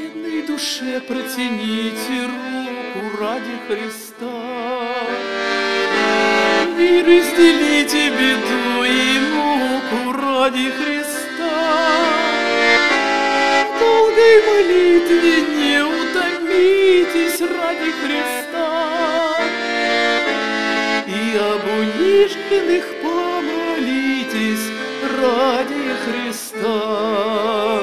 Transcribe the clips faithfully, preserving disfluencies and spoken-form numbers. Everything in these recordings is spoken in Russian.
Бедной душе протяните руку ради Христа. И разделите беду и муку ради Христа. В долгой молитве не утомитесь ради Христа. И об униженных помолитесь ради Христа.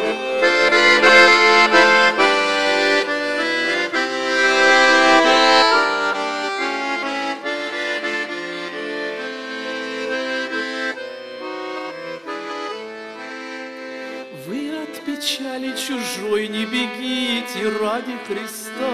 Вы от печали чужой не бегите ради Христа.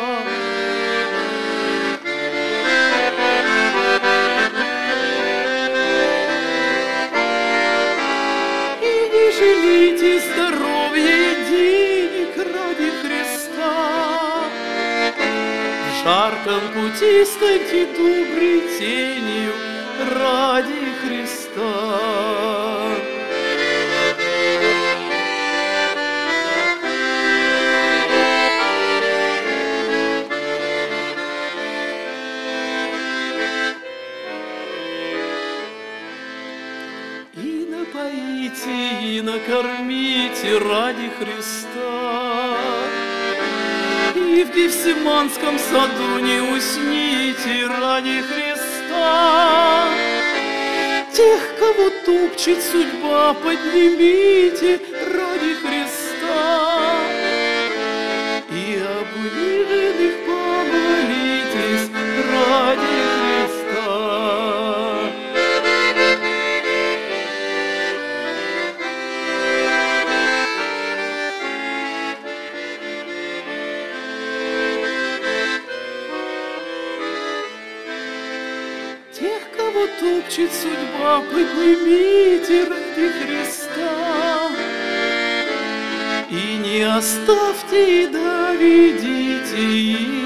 И не жалейте здоровья и денег ради Христа. В жарком пути станьте доброй тенью ради Христа. И напоите, и накормите ради Христа. И в Гефсиманском саду не усните ради Христа. Тех, кого топчет судьба, поднимите ради Христа. И об униженных помолитесь ради Христа. Тех, кого топчет судьба, поднимите ради Христа. И не оставьте, и доведите их